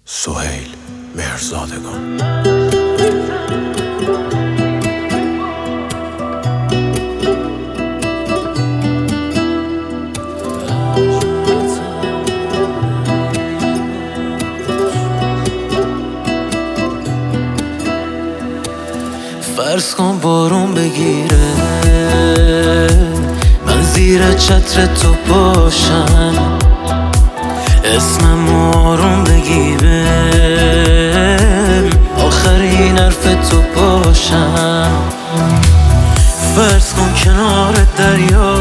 سهیل مهرزادگان. فرض کن بارون بگیره، من زیر چتر تو باشم، اسمم آروم بگیره، آخرین حرف تو باشم. فرض کن کنار دریا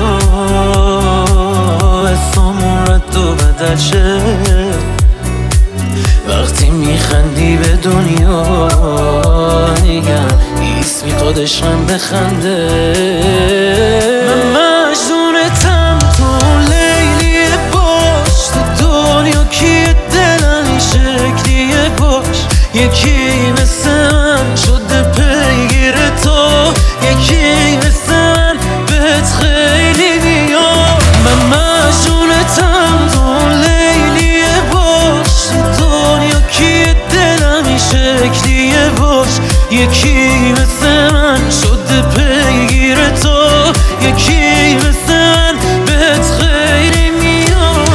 اسممون رد و بدل شه، وقتی میخندی به دنیا نگم اسمی خودش هم بخنده. من مجنونتم، تو لیلیه باش، تو دنیا کیه دلم این شکلیه باش. یکی مثل من شده پیگیر تو، یکی مثل من بهت خیلی میاد. من مجنونتم، تو لیلیه باش، تو دنیا کیه دلم این شکلیه باش. یکی مثل من شده پیگیر تو، یکی مثل من بهت خیلی میاد.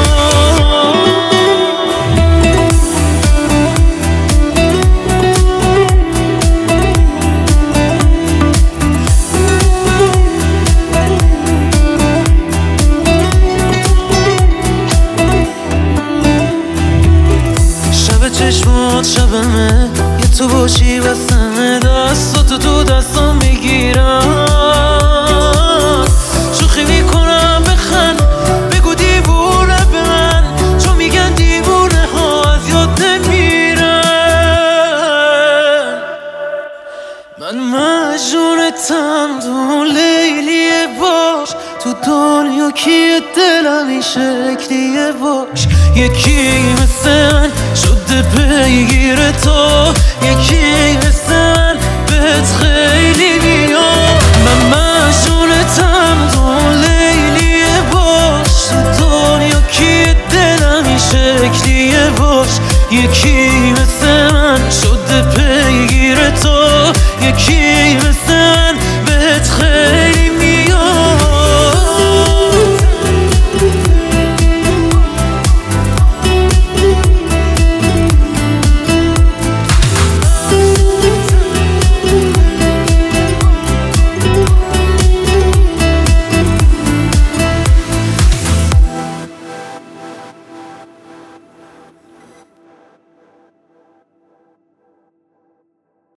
شب چشمات شبمه، یه تو باشی واسمه، دستاتو تو دستام میگیرم، شوخی میکنم بخند، بگو دیوونه به من، چون میگن دیوونه ها از یاد نمیرن. من مجنونتم، تو لیلیه باش، تو دنیا کیه دلم این شکلیه باش. یکی مثل من شده پیگیر تو، یکی مثل من بهت خیلی میاد. من مجنونتم، تو لیلیه باش، تو دنیا کیه دلم این شکلیه باش. یکی مثل من شده پیگیر تو، یکی مثل